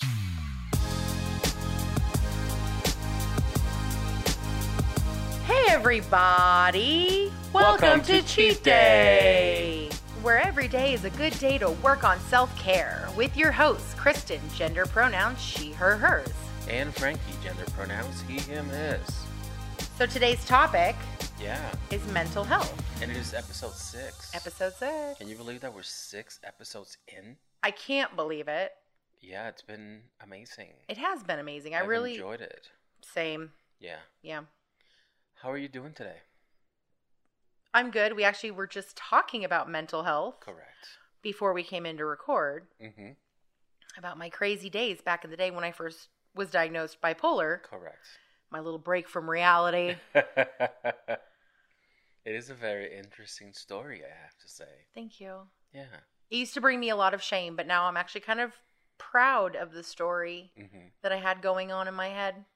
Hey everybody! Welcome to Cheat Day! Where every day is a good day to work on self-care with your hosts, Kristen, gender pronouns she, her, hers. And Frankie, gender pronouns he, him, his. So today's topic Yeah. is mental health. And it is episode 6. Episode 6. Can you believe that we're 6 episodes in? I can't believe it. Yeah, it's been amazing. It has been amazing. I I've really... enjoyed it. Same. Yeah. Yeah. How are you doing today? I'm good. We actually were just talking about mental health Correct. before we came in to record. Mm-hmm. About my crazy days back in the day when I first was diagnosed bipolar. Correct. My little break from reality. It is a very interesting story, I have to say. Thank you. Yeah. It used to bring me a lot of shame, but now I'm actually kind of proud of the story Mm-hmm. that I had going on in my head.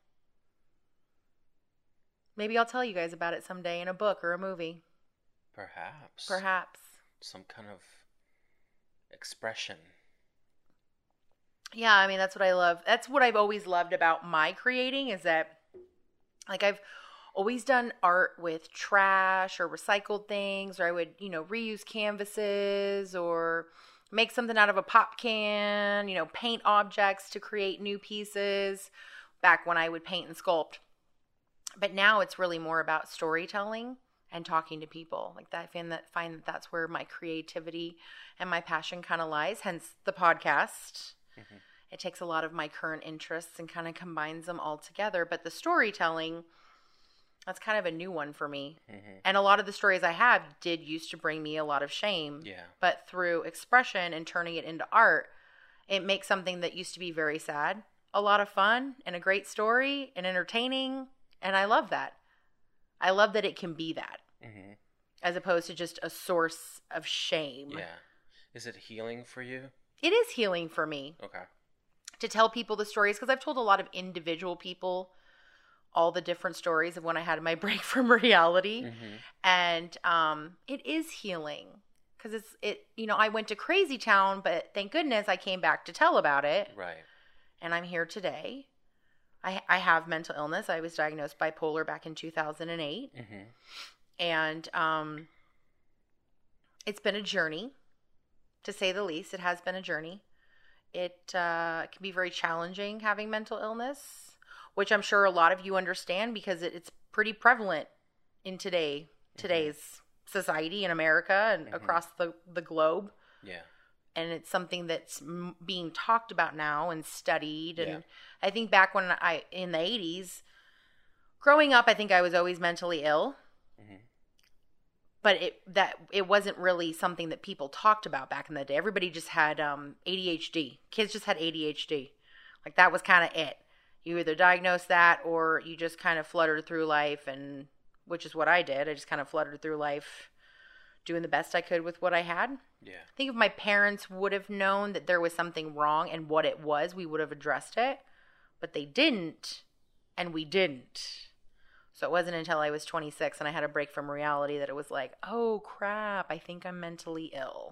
Maybe I'll tell you guys about it someday in a book or a movie. Perhaps. Perhaps. Some kind of expression. Yeah, I mean, that's what I love. That's what I've always loved about my creating is that, like, I've always done art with trash or recycled things, or I would, reuse canvases or make something out of a pop can, paint objects to create new pieces back when I would paint and sculpt. But now it's really more about storytelling and talking to people. Like that, I find that that's where my creativity and my passion kind of lies, hence the podcast. Mm-hmm. It takes a lot of my current interests and kind of combines them all together. But the storytelling, that's kind of a new one for me. Mm-hmm. And a lot of the stories I have did used to bring me a lot of shame. Yeah. But through expression and turning it into art, it makes something that used to be very sad a lot of fun and a great story and entertaining. And I love that. I love that it can be that. Mm-hmm. As opposed to just a source of shame. Yeah. Is it healing for you? It is healing for me. Okay. To tell people the stories, because I've told a lot of individual people all the different stories of when I had my break from reality. Mm-hmm. And it is healing. Because I went to Crazy Town, but thank goodness I came back to tell about it. Right. And I'm here today. I have mental illness. I was diagnosed bipolar back in 2008. Mm-hmm. And it's been a journey, to say the least. It has been a journey. It can be very challenging having mental illness, which I'm sure a lot of you understand because it's pretty prevalent in today's society in America and across the globe. Yeah. And it's something that's being talked about now and studied. And I think back when in the 80s, growing up, I think I was always mentally ill. Mm-hmm. But it wasn't really something that people talked about back in the day. Everybody just had ADHD. Kids just had ADHD. Like that was kind of it. You either diagnosed that or you just kind of fluttered through life, and which is what I did. I just kind of fluttered through life, doing the best I could with what I had. Yeah. I think if my parents would have known that there was something wrong and what it was, we would have addressed it. But they didn't, and we didn't. So it wasn't until I was 26 and I had a break from reality that it was like, oh crap, I think I'm mentally ill.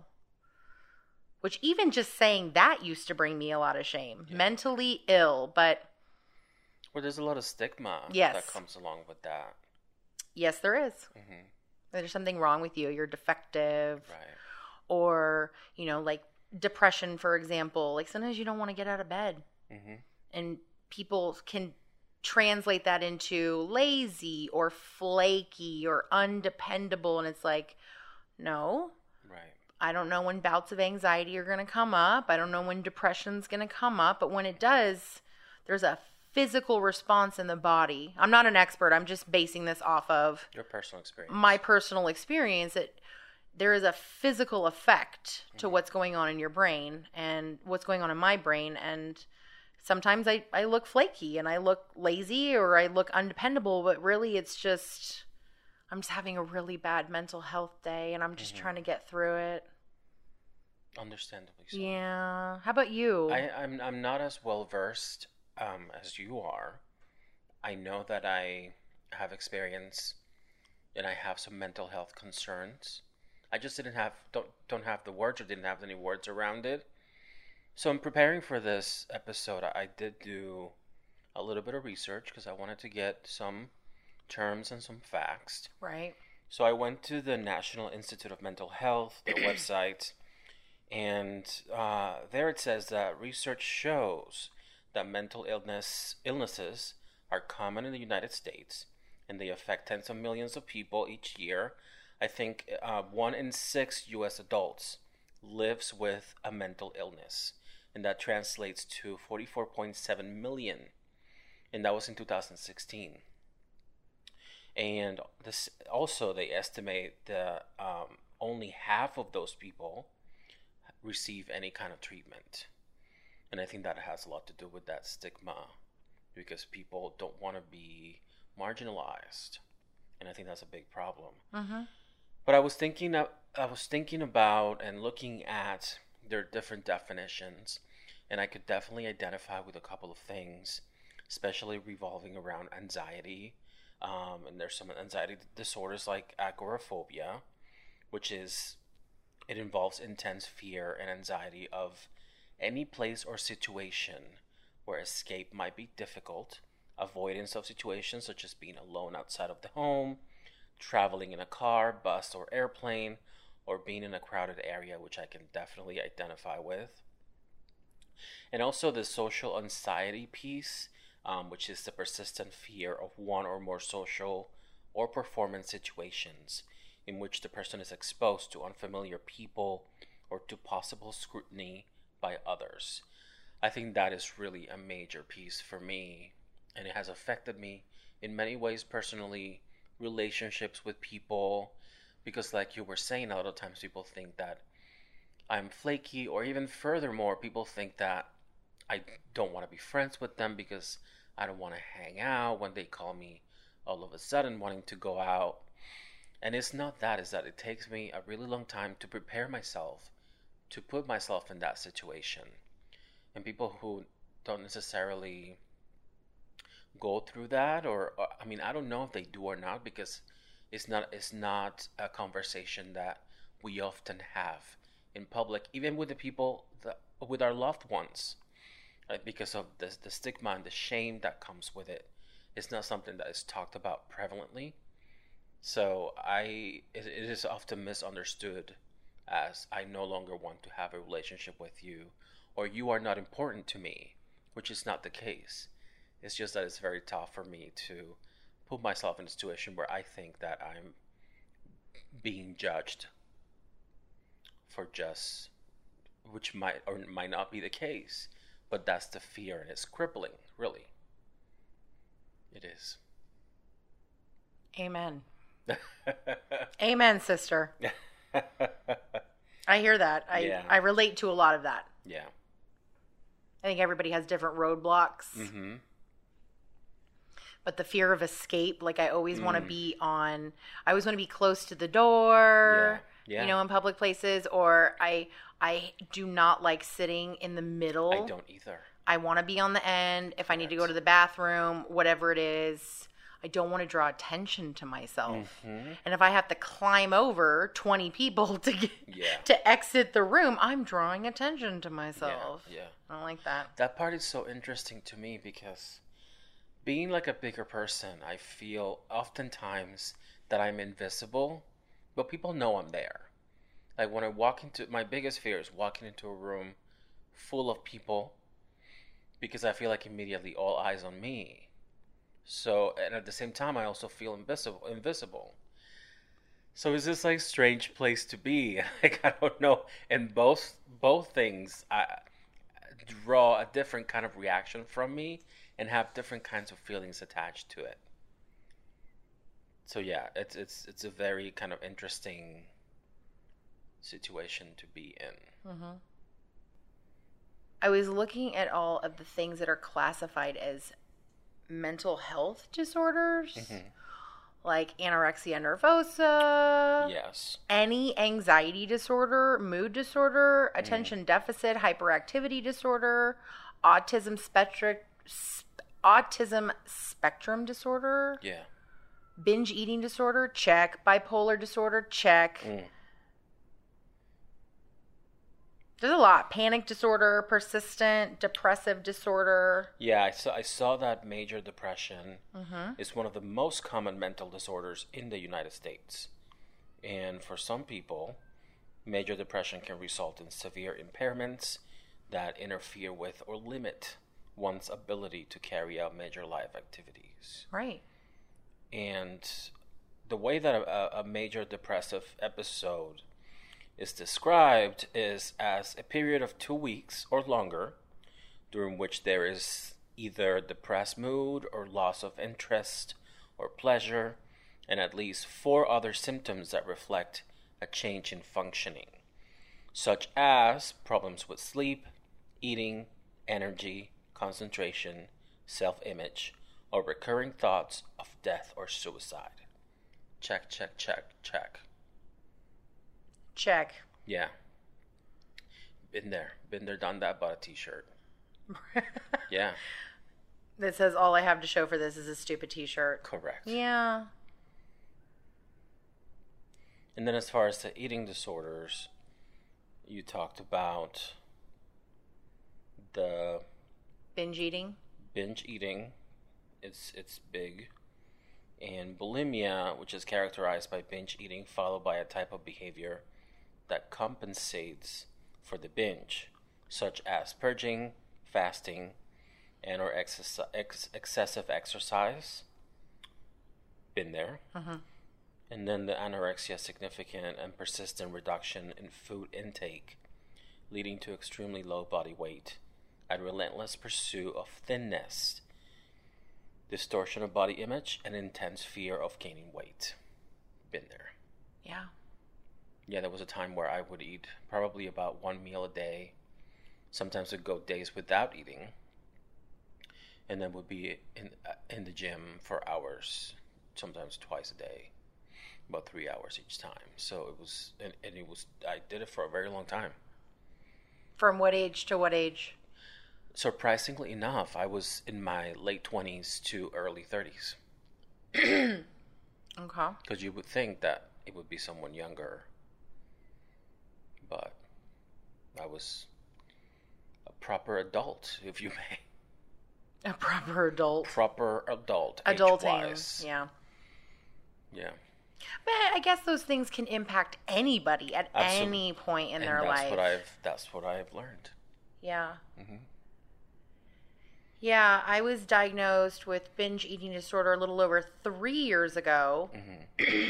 Which even just saying that used to bring me a lot of shame. Yeah. Mentally ill, but... Well, there's a lot of stigma Yes. that comes along with that. Yes, there is. Mm-hmm. There's something wrong with you. You're defective. Right. Or, like depression, for example. Like sometimes you don't want to get out of bed. Mm-hmm. And people can translate that into lazy or flaky or undependable. And it's like, no. Right. I don't know when bouts of anxiety are going to come up. I don't know when depression's going to come up. But when it does, there's a physical response in the body. I'm not an expert. I'm just basing this off of Your personal experience. my personal experience. That there is a physical effect to what's going on in your brain and what's going on in my brain. And sometimes I look flaky and I look lazy or I look undependable, but really it's just, I'm just having a really bad mental health day and I'm just trying to get through it. Understandably so. Yeah. How about you? I'm not as well versed as you are. I know that I have experience and I have some mental health concerns. I just don't have the words or didn't have any words around it. So in preparing for this episode, I did do a little bit of research because I wanted to get some terms and some facts. Right. So I went to the National Institute of Mental Health, their website, and there it says that research shows that mental illnesses are common in the United States, and they affect tens of millions of people each year. I think 1 in 6 U.S. adults lives with a mental illness, and that translates to 44.7 million, and that was in 2016. And this also, they estimate that only half of those people receive any kind of treatment. And I think that has a lot to do with that stigma, because people don't want to be marginalized. And I think that's a big problem. Mm-hmm. But I was thinking about and looking at their different definitions, and I could definitely identify with a couple of things, especially revolving around anxiety. And there's some anxiety disorders like agoraphobia, which it involves intense fear and anxiety of any place or situation where escape might be difficult, avoidance of situations such as being alone outside of the home, traveling in a car, bus, or airplane, or being in a crowded area, which I can definitely identify with. And also the social anxiety piece, which is the persistent fear of one or more social or performance situations in which the person is exposed to unfamiliar people or to possible scrutiny by others. I think that is really a major piece for me, and it has affected me in many ways personally, relationships with people, because like you were saying, a lot of times people think that I'm flaky, or even furthermore, people think that I don't want to be friends with them because I don't want to hang out when they call me all of a sudden wanting to go out. And it's not that, it's that it takes me a really long time to prepare myself, to put myself in that situation. And people who don't necessarily go through that, or I mean, I don't know if they do or not, because it's not a conversation that we often have in public, even with the people with our loved ones. Right? Because of the stigma and the shame that comes with it. It's not something that is talked about prevalently. So it is often misunderstood as I no longer want to have a relationship with you, or you are not important to me, which is not the case. It's just that it's very tough for me to put myself in a situation where I think that I'm being judged for just, which might or might not be the case. But that's the fear, and it's crippling, really. It is. Amen. Amen, sister. I hear that. I relate to a lot of that. Yeah. I think everybody has different roadblocks. Mm-hmm. But the fear of escape, like I always want to be I always want to be close to the door, in public places, or I do not like sitting in the middle. I don't either. I want to be on the end. If I need to go to the bathroom, whatever it is, I don't want to draw attention to myself. Mm-hmm. And if I have to climb over 20 people to exit the room, I'm drawing attention to myself. Yeah. I don't like that. That part is so interesting to me because being like a bigger person, I feel oftentimes that I'm invisible, but people know I'm there. Like when I walk my biggest fear is walking into a room full of people, because I feel like immediately all eyes on me. So, and at the same time, I also feel invisible. So it's this like strange place to be. Like, I don't know. And both things draw a different kind of reaction from me and have different kinds of feelings attached to it. So yeah, it's a very kind of interesting situation to be in. Mm-hmm. I was looking at all of the things that are classified as mental health disorders, like anorexia nervosa, any anxiety disorder, mood disorder, attention deficit hyperactivity disorder, autism spectrum disorder, binge eating disorder, check, bipolar disorder, check. There's a lot. Panic disorder, persistent depressive disorder. Yeah, I saw that major depression is one of the most common mental disorders in the United States. And for some people, major depression can result in severe impairments that interfere with or limit one's ability to carry out major life activities. Right. And the way that a major depressive episode is described is as a period of 2 weeks or longer during which there is either depressed mood or loss of interest or pleasure, and at least 4 other symptoms that reflect a change in functioning, such as problems with sleep, eating, energy, concentration, self-image, or recurring thoughts of death or suicide. Check, check, check, check. Check. Yeah. Been there, done that, bought a t-shirt. Yeah. That says all I have to show for this is a stupid t-shirt. Correct. Yeah. And then as far as the eating disorders, you talked about the Binge eating. binge eating. It's big. And bulimia, which is characterized by binge eating followed by a type of behavior that compensates for the binge, such as purging, fasting, and or excessive exercise. Been there. And then the anorexia, significant and persistent reduction in food intake, leading to extremely low body weight, and relentless pursuit of thinness, distortion of body image, and intense fear of gaining weight. Been there. Yeah. Yeah, there was a time where I would eat probably about 1 meal a day. Sometimes I'd go days without eating, and then would be in the gym for hours, sometimes twice a day, about 3 hours each time. So it was, and it was, I did it for a very long time. From what age to what age? Surprisingly enough, I was in my late 20s to early 30s. Okay. Because you would think that it would be someone younger. But I was a proper adult, if you may. A proper adult. Proper adult, Adulting. age-wise. Yeah. Yeah. But I guess those things can impact anybody at Absolutely. any point in And their life. That's what I've learned. Yeah. Mm-hmm. Yeah, I was diagnosed with binge eating disorder a little over 3 years ago. Mm-hmm.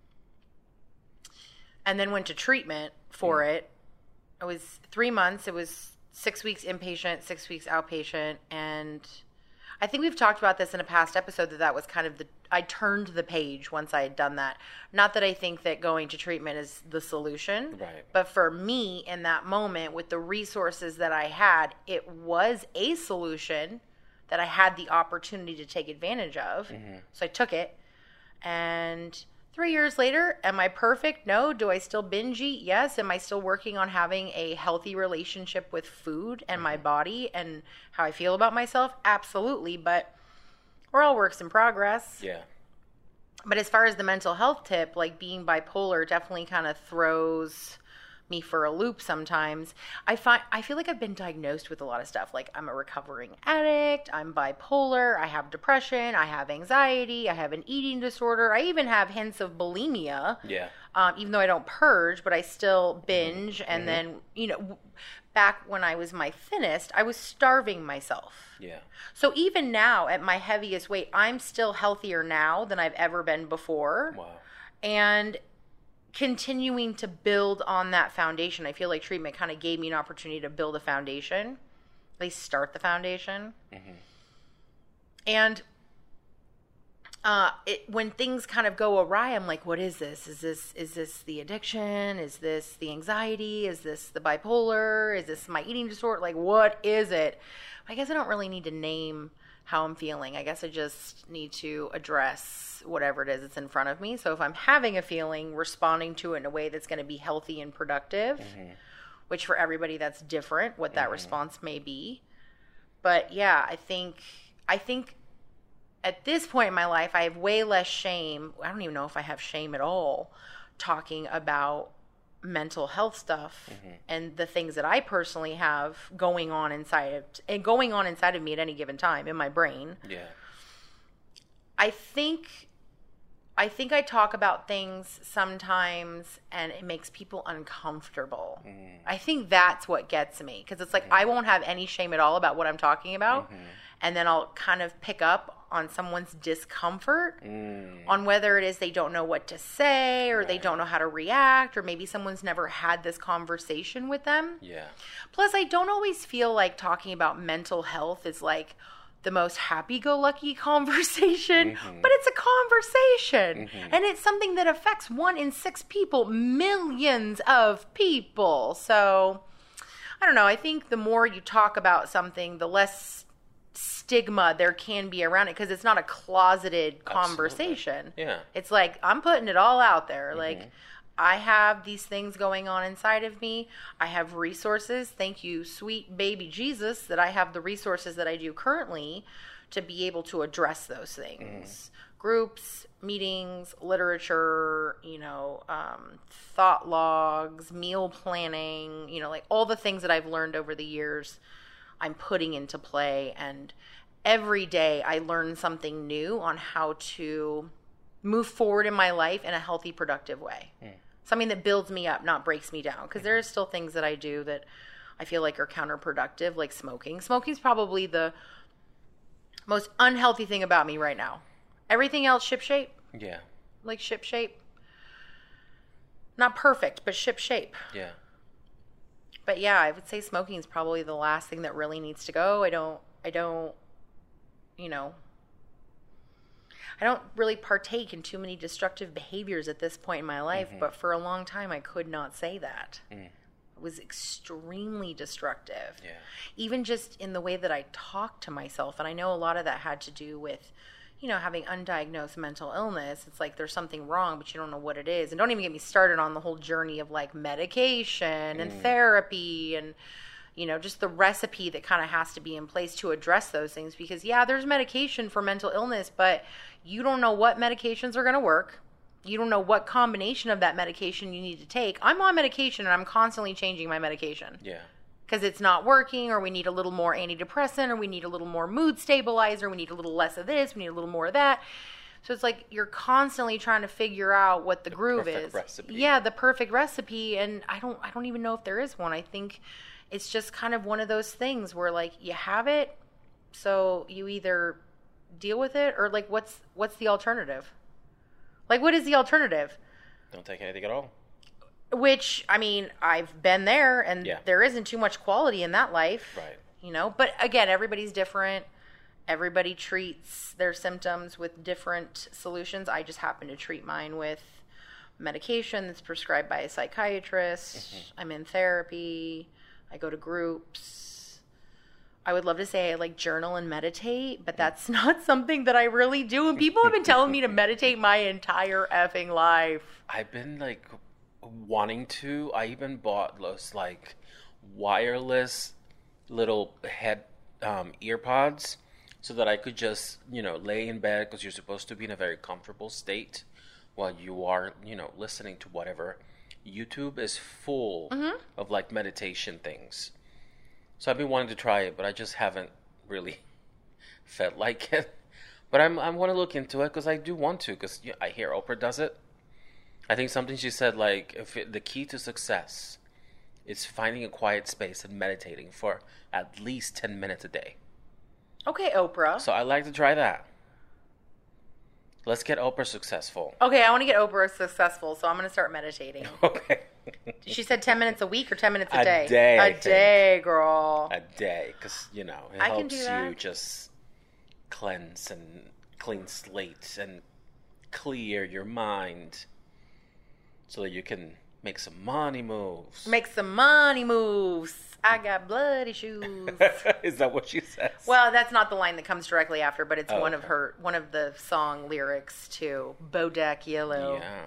And then went to treatment for it. It was 3 months. It was 6 weeks inpatient, 6 weeks outpatient. And I think we've talked about this in a past episode that was kind of I turned the page once I had done that. Not that I think that going to treatment is the solution. Right. But for me in that moment with the resources that I had, it was a solution that I had the opportunity to take advantage of. Mm-hmm. So I took it. And 3 years later, am I perfect? No. Do I still binge eat? Yes. Am I still working on having a healthy relationship with food and my body and how I feel about myself? Absolutely. But we're all works in progress. Yeah. But as far as the mental health tip, like being bipolar definitely kind of throws me for a loop sometimes. I feel like I've been diagnosed with a lot of stuff. Like I'm a recovering addict, I'm bipolar, I have depression, I have anxiety, I have an eating disorder. I even have hints of bulimia. Yeah. Even though I don't purge, but I still binge. And then, back when I was my thinnest, I was starving myself. Yeah. So even now at my heaviest weight, I'm still healthier now than I've ever been before. Wow. And continuing to build on that foundation. I feel like treatment kind of gave me an opportunity to build a foundation, at least start the foundation. Mm-hmm. And when things kind of go awry, I'm like, what is this? Is this the addiction? Is this the anxiety? Is this the bipolar? Is this my eating disorder? Like, what is it? I guess I don't really need to name how I'm feeling. I guess I just need to address whatever it is that's in front of me. So if I'm having a feeling, responding to it in a way that's going to be healthy and productive, which for everybody that's different, what that response may be. But yeah, I think at this point in my life, I have way less shame. I don't even know if I have shame at all talking about mental health stuff and the things that I personally have going on inside of me at any given time in my brain. Yeah. I think I talk about things sometimes and it makes people uncomfortable. I think that's what gets me, because it's like I won't have any shame at all about what I'm talking about, and then I'll kind of pick up on someone's discomfort on whether it is they don't know what to say, or they don't know how to react, or maybe someone's never had this conversation with them. Yeah. Plus, I don't always feel like talking about mental health is like the most happy-go-lucky conversation, but it's a conversation, and it's something that affects 1 in 6 people, millions of people. So, I don't know, I think the more you talk about something, the less stigma there can be around it, because it's not a closeted conversation. Yeah. It's like, I'm putting it all out there. Like, I have these things going on inside of me. I have resources. Thank you, sweet baby Jesus, that I have the resources that I do currently to be able to address those things. Groups, meetings, literature, thought logs, meal planning, like all the things that I've learned over the years, I'm putting into play. And every day I learn something new on how to move forward in my life in a healthy, productive way. Something that builds me up, not breaks me down. Because there are still things that I do that I feel like are counterproductive, like smoking. Smoking's probably the most unhealthy thing about me right now. Everything else, shipshape. Yeah. Like shipshape. Not perfect, but shipshape. Yeah. But yeah, I would say smoking is probably the last thing that really needs to go. I don't really partake in too many destructive behaviors at this point in my life, but for a long time I could not say that. It was extremely destructive. Yeah. Even just in the way that I talk to myself, and I know a lot of that had to do with, having undiagnosed mental illness. It's like there's something wrong, but you don't know what it is. And don't even get me started on the whole journey of like medication and therapy and just the recipe that kind of has to be in place to address those things. Because, yeah, there's medication for mental illness, but you don't know what medications are going to work. You don't know what combination of that medication you need to take. I'm on medication, and I'm constantly changing my medication. Yeah. Because it's not working, or we need a little more antidepressant, or we need a little more mood stabilizer, we need a little less of this, we need a little more of that. So it's like you're constantly trying to figure out what the groove is. Recipe. Yeah, the perfect recipe, and I don't even know if there is one. I think it's just kind of one of those things where like you have it, so you either deal with it, or like what's the alternative? Like, what is the alternative? Don't take anything at all. Which, I mean, I've been there, and there isn't too much quality in that life. Right. But again, everybody's different. Everybody treats their symptoms with different solutions. I just happen to treat mine with medication that's prescribed by a psychiatrist. I'm in therapy. I go to groups. I would love to say I like journal and meditate, but that's not something that I really do. And people have been telling me to meditate my entire effing life. I've been like wanting to. I even bought those like wireless little head earpods so that I could just lay in bed, because you're supposed to be in a very comfortable state while you are listening to whatever. YouTube is full of like meditation things, so I've been wanting to try it, but I just haven't really felt like it. But I want to look into it, because I do want to, because I hear Oprah does it. I think something she said, like, the key to success is finding a quiet space and meditating for at least 10 minutes a day. Okay, Oprah. So I'd like to try that. Let's get Oprah successful. Okay, I want to get Oprah successful, so I'm going to start meditating. Okay. She said 10 minutes a week or 10 minutes a day? A day, A day, girl. A day, because, it I helps can do that. you just cleanse and clean slate and clear your mind so that you can make some money moves. Make some money moves. I got blood issues. Is that what she says? Well, that's not the line that comes directly after, but it's one okay. of one of the song lyrics to Bodak Yellow. Yeah.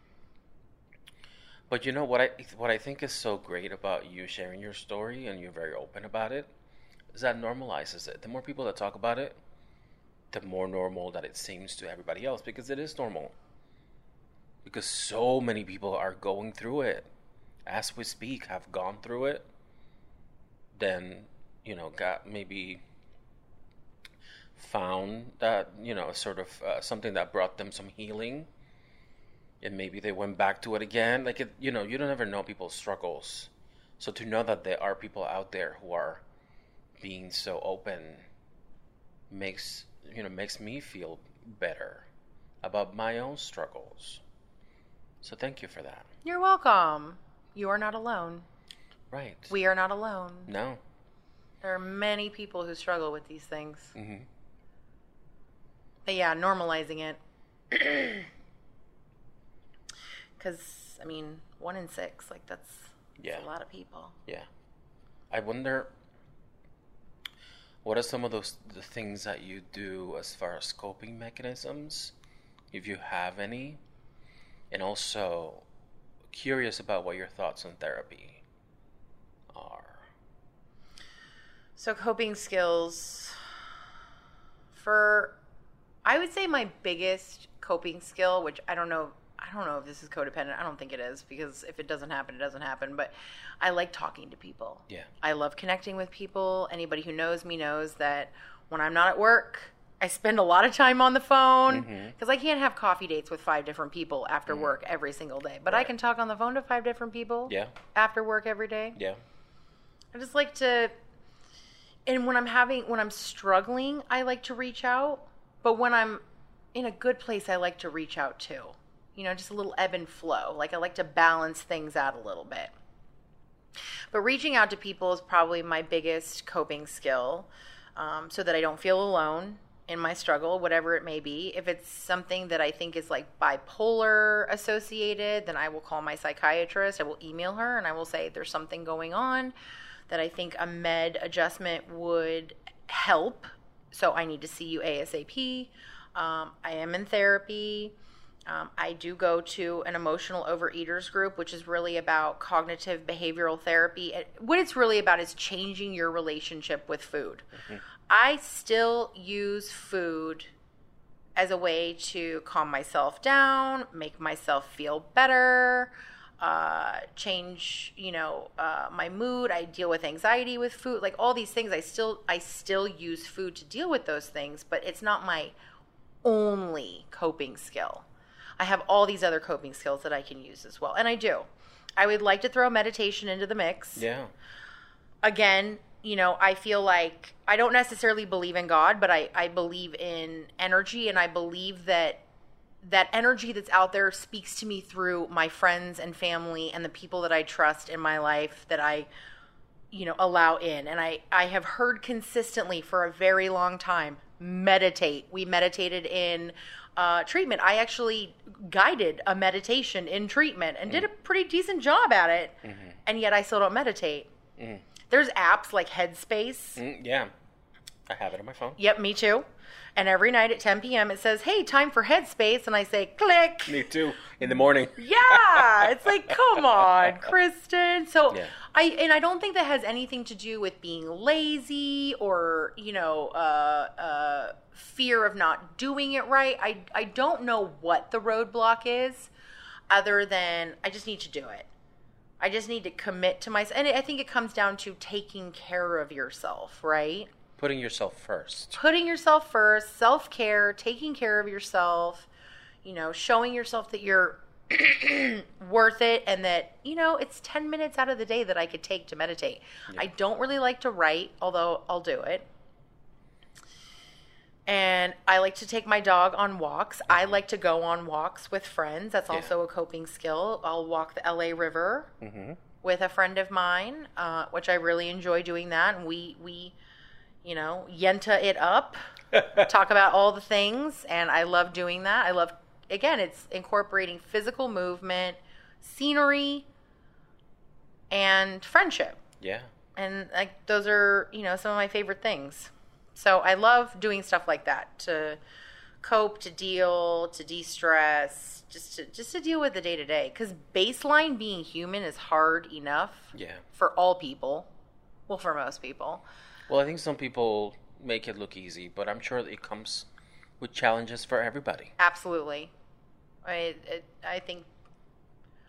But what I think is so great about you sharing your story, and you're very open about it, is that normalizes it. The more people that talk about it, the more normal that it seems to everybody else, because it is normal. Because so many people are going through it. as we speak, have gone through it, then, got maybe found that, sort of something that brought them some healing, and maybe they went back to it again. Like, you don't ever know people's struggles. So to know that there are people out there who are being so open makes me feel better about my own struggles. So thank you for that. You're welcome. You are not alone. Right. We are not alone. No. There are many people who struggle with these things. Mm-hmm. But yeah, normalizing it. Because, 1 in 6, that's a lot of people. Yeah. I wonder, what are some of the things that you do as far as coping mechanisms, if you have any? And also, curious about what your thoughts on therapy are. So coping skills, I would say my biggest coping skill, which I don't know if this is codependent. I don't think it is, because if it doesn't happen, it doesn't happen. But I like talking to people. Yeah. I love connecting with people. Anybody who knows me knows that when I'm not at work, I spend a lot of time on the phone, because I can't have coffee dates with 5 different people after work every single day. But I can talk on the phone to 5 different people after work every day. Yeah. I just like to, and when I'm struggling, I like to reach out. But when I'm in a good place, I like to reach out too. Just a little ebb and flow. Like, I like to balance things out a little bit. But reaching out to people is probably my biggest coping skill, so that I don't feel alone in my struggle, whatever it may be. If it's something that I think is like bipolar associated, then I will call my psychiatrist. I will email her and I will say there's something going on that I think a med adjustment would help. So I need to see you ASAP. I am in therapy. I do go to an emotional overeaters group, which is really about cognitive behavioral therapy. What it's really about is changing your relationship with food. Mm-hmm. I still use food as a way to calm myself down, make myself feel better, change, my mood. I deal with anxiety with food, like all these things. I still use food to deal with those things, but it's not my only coping skill. I have all these other coping skills that I can use as well. And I do. I would like to throw meditation into the mix. Yeah. Again, I feel like I don't necessarily believe in God, but I believe in energy, and I believe that energy that's out there speaks to me through my friends and family and the people that I trust in my life that I, allow in. And I have heard consistently for a very long time, meditate. We meditated in treatment. I actually guided a meditation in treatment and did a pretty decent job at it. Mm-hmm. And yet I still don't meditate. Mm-hmm. There's apps like Headspace. Yeah. I have it on my phone. Yep, me too. And every night at 10 p.m. it says, hey, time for Headspace. And I say, click. Me too. In the morning. Yeah. It's like, come on, Kristen. So I don't think that has anything to do with being lazy or, fear of not doing it right. I don't know what the roadblock is, other than I just need to do it. I just need to commit to myself. And I think it comes down to taking care of yourself, right? Putting yourself first. Putting yourself first, self-care, taking care of yourself, showing yourself that you're worth it, and that, it's 10 minutes out of the day that I could take to meditate. Yeah. I don't really like to write, although I'll do it. And I like to take my dog on walks. Mm-hmm. I like to go on walks with friends. That's also a coping skill. I'll walk the LA River with a friend of mine, which I really enjoy doing that. And we yenta it up, talk about all the things. And I love doing that. I love, again, it's incorporating physical movement, scenery, and friendship. Yeah. And those are, some of my favorite things. So I love doing stuff like that to cope, to deal, to de-stress, just to deal with the day-to-day. Because baseline being human is hard enough for all people. Well, for most people. Well, I think some people make it look easy, but I'm sure it comes with challenges for everybody. Absolutely. I think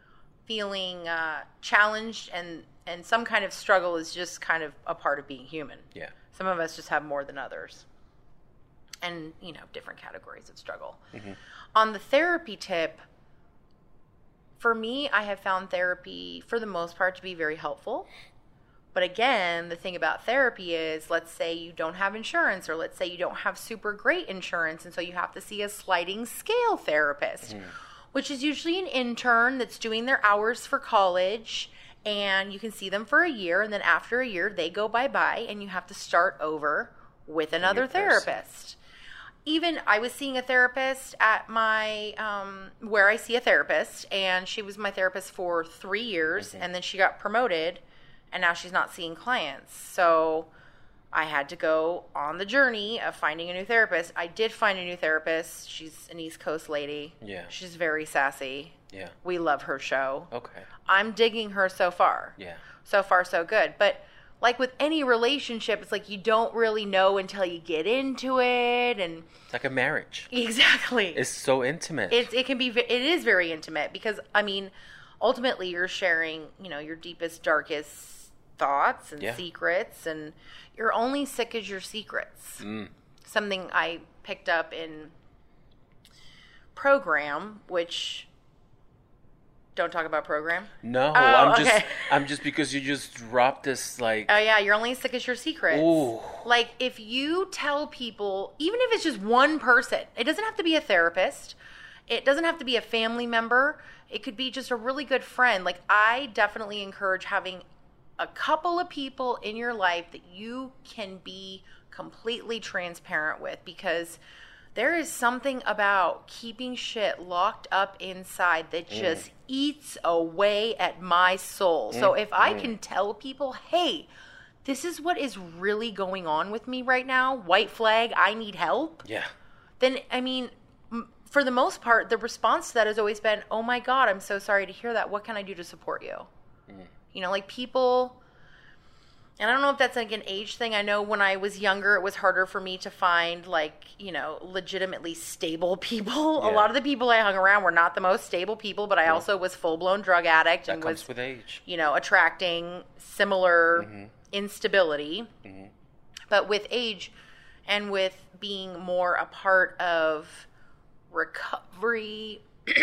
feeling challenged and some kind of struggle is just kind of a part of being human. Yeah. Some of us just have more than others. And, different categories of struggle. Mm-hmm. On the therapy tip, for me, I have found therapy, for the most part, to be very helpful. But again, the thing about therapy is, let's say you don't have insurance, or let's say you don't have super great insurance, and so you have to see a sliding scale therapist, which is usually an intern that's doing their hours for college, and you can see them for a year, and then after a year, they go bye-bye, and you have to start over with another therapist. Even I was seeing a therapist at my, where I see a therapist, and she was my therapist for 3 years, and then she got promoted, and now she's not seeing clients. So I had to go on the journey of finding a new therapist. I did find a new therapist. She's an East Coast lady. Yeah. She's very sassy. Yeah. We love her show. Okay. I'm digging her so far. Yeah. So far, so good. But like with any relationship, it's like you don't really know until you get into it, and it's like a marriage. Exactly. It's so intimate. It is very intimate because, I mean, ultimately you're sharing, your deepest, darkest thoughts and secrets, and you're only sick as your secrets. Something I picked up in program, which don't talk about program. No, I'm just because you just dropped this like. Oh yeah, you're only as sick as your secrets. Ooh. Like if you tell people, even if it's just one person, it doesn't have to be a therapist. It doesn't have to be a family member. It could be just a really good friend. Like I definitely encourage having a couple of people in your life that you can be completely transparent with, because there is something about keeping shit locked up inside that just eats away at my soul. So if I can tell people, hey, this is what is really going on with me right now, white flag, I need help. Yeah. Then, I mean, for the most part, the response to that has always been, oh my God, I'm so sorry to hear that. What can I do to support you? Like people, and I don't know if that's like an age thing. I know when I was younger, it was harder for me to find like, legitimately stable people. Yeah. A lot of the people I hung around were not the most stable people, but I also was full-blown drug addict and was with age. Attracting similar instability. But with age and with being more a part of recovery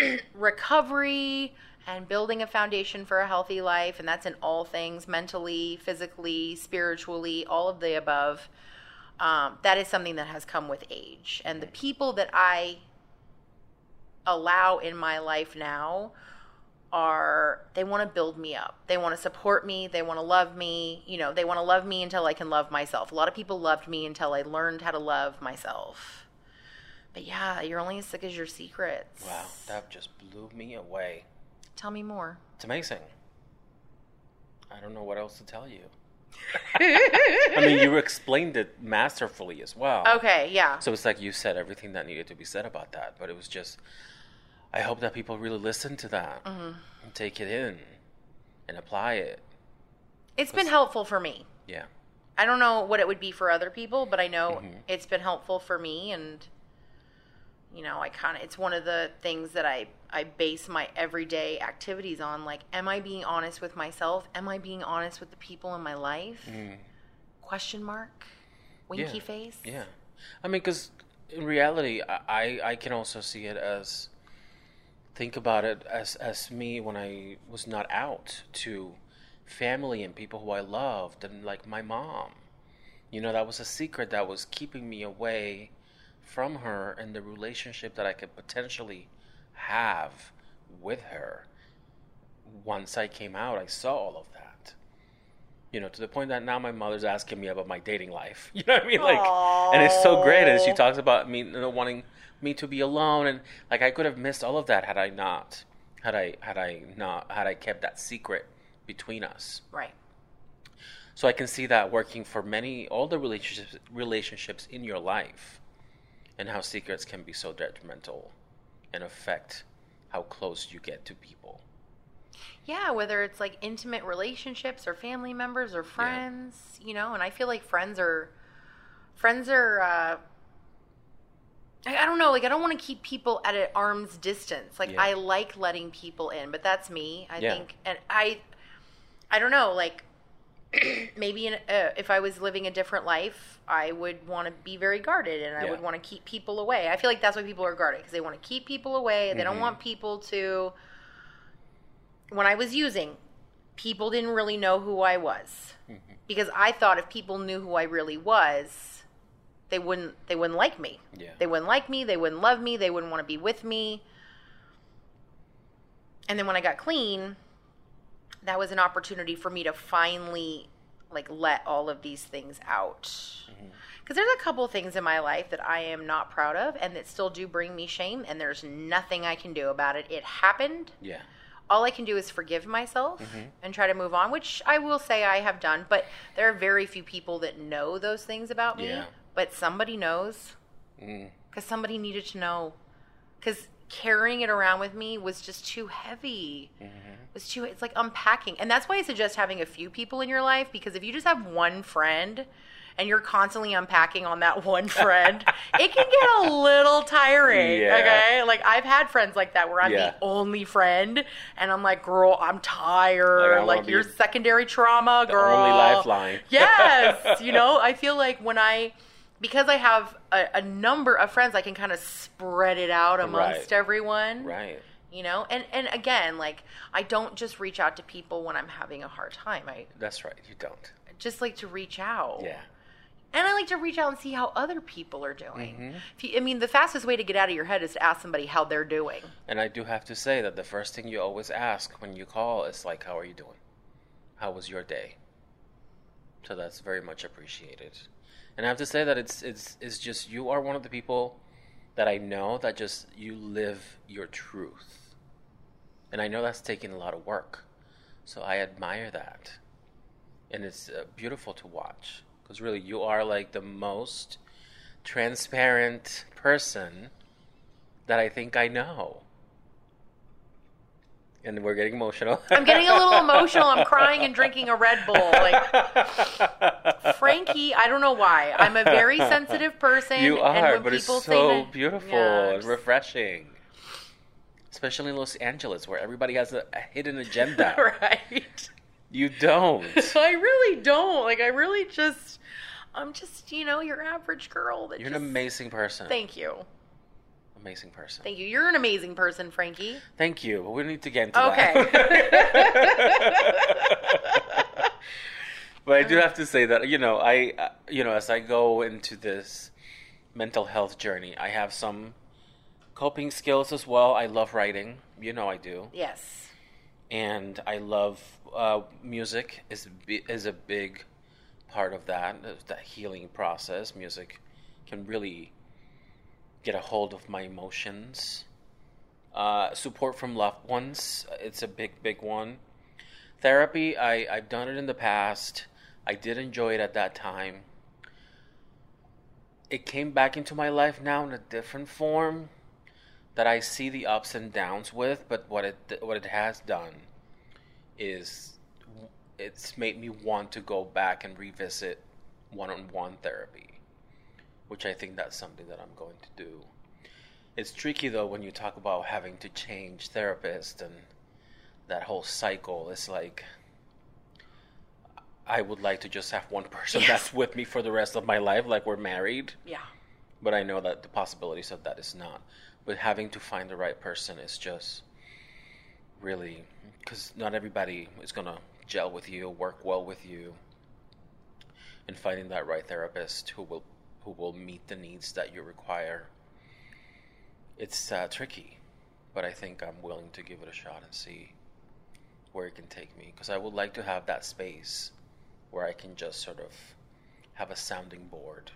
and building a foundation for a healthy life, and that's in all things, mentally, physically, spiritually, all of the above. That is something that has come with age. And the people that I allow in my life now they want to build me up. They want to support me. They want to love me. They want to love me until I can love myself. A lot of people loved me until I learned how to love myself. But yeah, you're only as sick as your secrets. Wow, that just blew me away. Tell me more. It's amazing. I don't know what else to tell you. I mean, you explained it masterfully as well. Okay, yeah. So it's like you said everything that needed to be said about that. But it was just, I hope that people really listen to that and take it in and apply it. It's been helpful for me. Yeah. I don't know what it would be for other people, but I know it's been helpful for me, and it's one of the things that I base my everyday activities on. Like, am I being honest with myself? Am I being honest with the people in my life? Question mark? Winky face? Yeah. I mean, because in reality, I can also see it as, think about it as me when I was not out to family and people who I loved, and like my mom. That was a secret that was keeping me away from her and the relationship that I could potentially have with her. Once I came out, I saw all of that. To the point that now my mother's asking me about my dating life. You know what I mean? Like, aww. And it's so great. And she talks about me, wanting me to be alone, and like I could have missed all of that had I kept that secret between us. Right. So I can see that working for all the relationships in your life. And how secrets can be so detrimental and affect how close you get to people. Yeah, whether it's like intimate relationships or family members or friends, and I feel like friends are I don't know, like I don't want to keep people at an arm's distance. Like Yeah. I like letting people in, but that's me. I Yeah. think, and I don't know, like maybe if I was living a different life, I would want to be very guarded, and I Yeah. would want to keep people away. I feel like that's why people are guarded, because they want to keep people away. They don't Mhm. want people to. When I was using, people didn't really know who I was, because I thought if people knew who I really was, they wouldn't like me. Yeah. They wouldn't like me. They wouldn't love me. They wouldn't want to be with me. And then when I got clean, that was an opportunity for me to finally like let all of these things out. Because there's a couple things in my life that I am not proud of and that still do bring me shame, and there's nothing I can do about it. It happened. Yeah. All I can do is forgive myself and try to move on, which I will say I have done. But there are very few people that know those things about me. Yeah. But somebody knows, because somebody needed to know. Because carrying it around with me was just too heavy. It's like unpacking. And that's why I suggest having a few people in your life, because if you just have one friend and you're constantly unpacking on that one friend, it can get a little tiring. Yeah. Okay? Like I've had friends like that where I'm Yeah. the only friend and I'm like, girl, I'm tired. Like, Like your secondary trauma, The girl. only lifeline. Yes. You know, I feel like because I have a number of friends, I can kind of spread it out amongst Right. everyone. Right. You know, and again, like I don't just reach out to people when I'm having a hard time. I That's right. You don't. just like to reach out. Yeah. And I like to reach out and see how other people are doing. Mm-hmm. I mean, the fastest way to get out of your head is to ask somebody how they're doing. And I do have to say that the first thing you always ask when you call is like, how are you doing? How was your day? So that's very much appreciated. And I have to say that it's just, you are one of the people that I know that just, you live your truth. And I know that's taking a lot of work. So I admire that. And it's beautiful to watch. Because really, you are like the most transparent person that I think I know. And we're getting emotional. I'm getting a little emotional. I'm crying and drinking a Red Bull. Like Frankie, I don't know why. I'm a very sensitive person. You are, and when but it's people so say that, beautiful Yeah, and refreshing. Especially in Los Angeles, where everybody has a hidden agenda. right. You don't. I really don't. Like, I'm just, your average girl. That You're an just, amazing person. Thank you. Amazing person. Thank you. You're an amazing person, Frankie. Thank you. But we need to get into Okay. that. But I do have to say that, as I go into this mental health journey, I have some coping skills as well. I love writing. I do. Yes. And I love music is a big part of that healing process. Music can really get a hold of my emotions. Support from loved ones, it's a big one. Therapy, I've done it in the past. I did enjoy it at that time. It came back into my life now in a different form that I see the ups and downs with, but what it has done is it's made me want to go back and revisit one-on-one therapy, which I think that's something that I'm going to do. It's tricky though when you talk about having to change therapists and that whole cycle. It's like I would like to just have one person that's with me for the rest of my life, like we're married. Yeah. But I know that the possibilities of that is not. But having to find the right person is just really, because not everybody is going to gel with you, work well with you. And finding that right therapist who will meet the needs that you require. It's tricky, but I think I'm willing to give it a shot and see where it can take me. Because I would like to have that space where I can just sort of have a sounding board.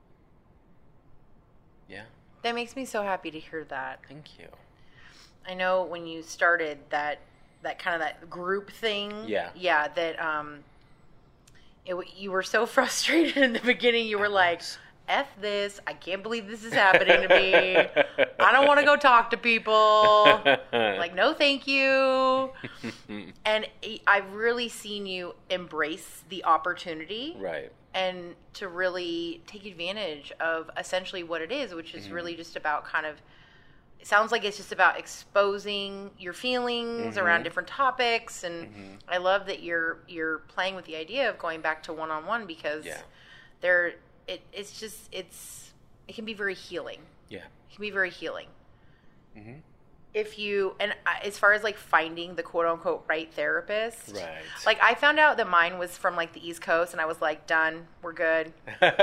Yeah. That makes me so happy to hear that. Thank you. I know when you started that kind of that group thing. Yeah. Yeah, that you were so frustrated in the beginning. You were like, F this. I can't believe this is happening to me. I don't want to go talk to people. Like, no, thank you. And I've really seen you embrace the opportunity. Right. And to really take advantage of essentially what it is, which is really just about kind of, it sounds like it's just about exposing your feelings around different topics. And I love that you're playing with the idea of going back to one-on-one, because it can be very healing. Yeah. It can be very healing. Mm-hmm. If you, and as far as like finding the quote unquote right therapist, right? Like I found out that mine was from like the East Coast, and I was like, done, we're good.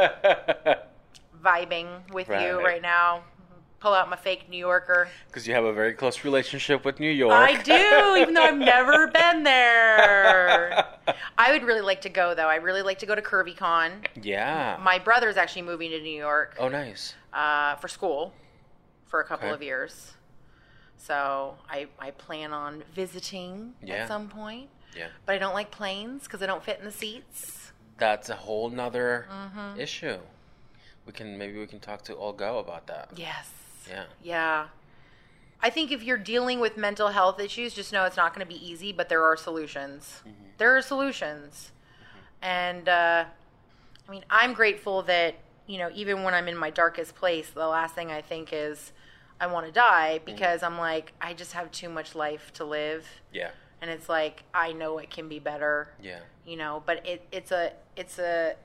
Vibing with you right now. Pull out my fake New Yorker. Because you have a very close relationship with New York. I do, even though I've never been there. I would really like to go, though. I really like to go to CurvyCon. Yeah. My brother's actually moving to New York. Oh, nice. For school for a couple of years. So I plan on visiting at some point. Yeah. But I don't like planes because I don't fit in the seats. That's a whole nother issue. Maybe we can talk to Olga about that. Yes. Yeah. Yeah. I think if you're dealing with mental health issues, just know it's not going to be easy, but there are solutions. Mm-hmm. There are solutions. Mm-hmm. And, I mean, I'm grateful that, even when I'm in my darkest place, the last thing I think is I want to die, because I'm like, I just have too much life to live. Yeah. And it's like, I know it can be better. Yeah. But it's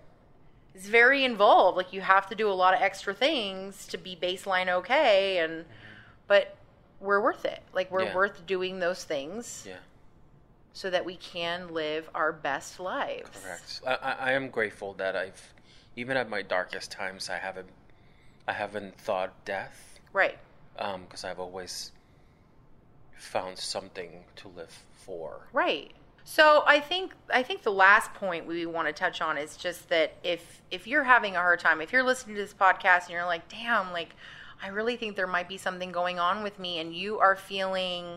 very involved. Like, you have to do a lot of extra things to be baseline okay, but we're worth it. Like, we're worth doing those things so that we can live our best lives. Correct. I am grateful that even at my darkest times, I haven't thought death. Right. Because I've always found something to live for. Right. So I think the last point we want to touch on is just that if you're having a hard time, if you're listening to this podcast and you're like, damn, like I really think there might be something going on with me, and you are feeling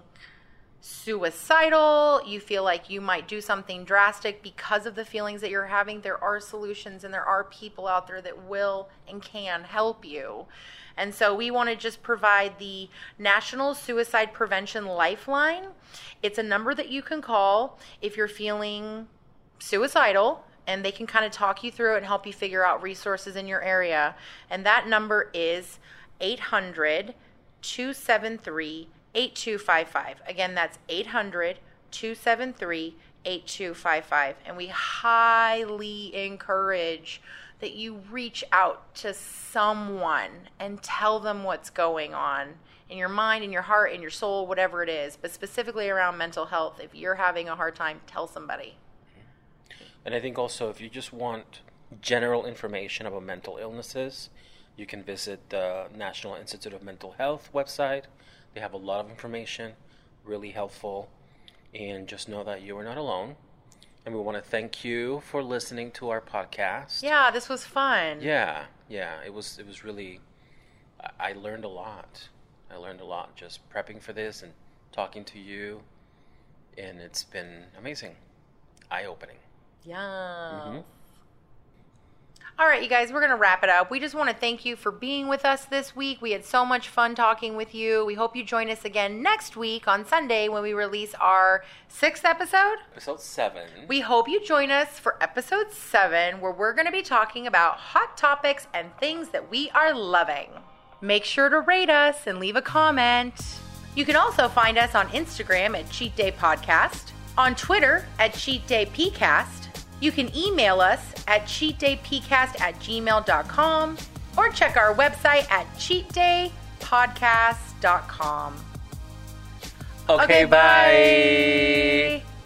suicidal, you feel like you might do something drastic because of the feelings that you're having, there are solutions and there are people out there that will and can help you. And so we want to just provide the National Suicide Prevention Lifeline. It's a number that you can call if you're feeling suicidal, and they can kind of talk you through it and help you figure out resources in your area. And that number is 800-273-8255. Again, that's 800-273-8255. And we highly encourage that you reach out to someone and tell them what's going on in your mind, in your heart, in your soul, whatever it is. But specifically around mental health, if you're having a hard time, tell somebody. And I think also if you just want general information about mental illnesses, you can visit the National Institute of Mental Health website. They have a lot of information, really helpful. And just know that you are not alone. And we want to thank you for listening to our podcast. Yeah, this was fun. Yeah, it was really, I learned a lot. Just prepping for this and talking to you. And it's been amazing. Eye-opening. Yeah. Mm-hmm. All right, you guys, we're going to wrap it up. We just want to thank you for being with us this week. We had so much fun talking with you. We hope you join us again next week on Sunday when we release our 6th episode. Episode 7. We hope you join us for episode 7, where we're going to be talking about hot topics and things that we are loving. Make sure to rate us and leave a comment. You can also find us on Instagram at Cheat Day Podcast, on Twitter at Cheat Day PCast. You can email us at cheatdaypcast@gmail.com or check our website at cheatdaypodcast.com. Okay, bye.